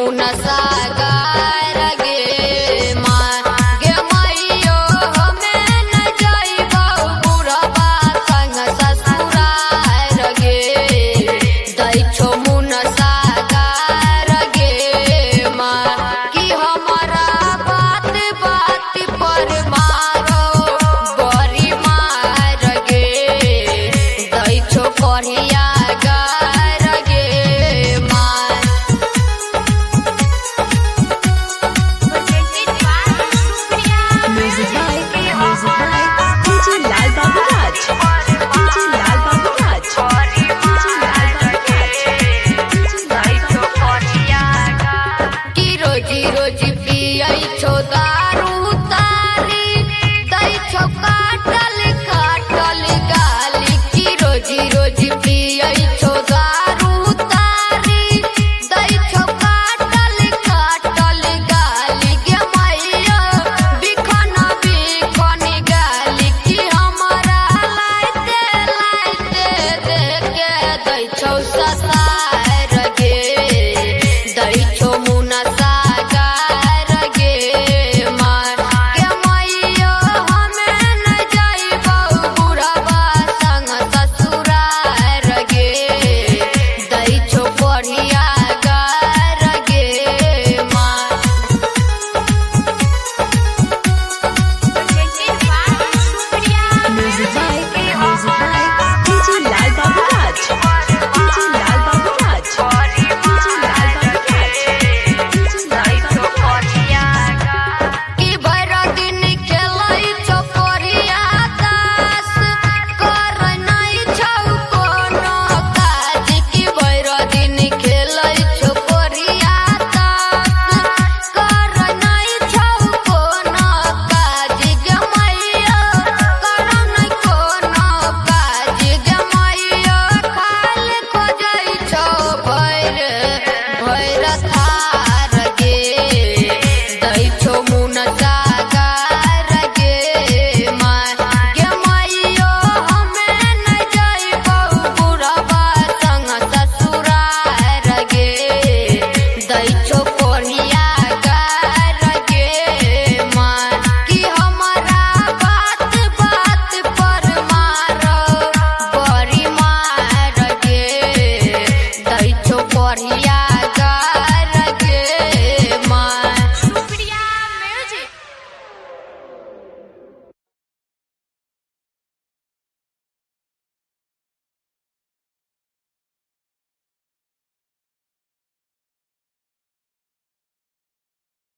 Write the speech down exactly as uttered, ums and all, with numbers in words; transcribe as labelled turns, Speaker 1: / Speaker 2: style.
Speaker 1: मुना सागर गे माँ गे मैयो हमें न जाइबो बुढ़वा संग ससुरार गे दै छो मुना सागर गे माँ कि हमारा बात बात पर मारो बड़ी मार गे दै छो कढ़िया रोजी पियै छो दारू तारी दै छो काटल काटल गाली की रोजी रोजी पियै छो दारू तारी दै छो काटल काटल गाली गे मैया बिखन बिखन गाली की हमारा लाइते लाइते देके दै छो ससार गे दै छो मुना बढ़िया।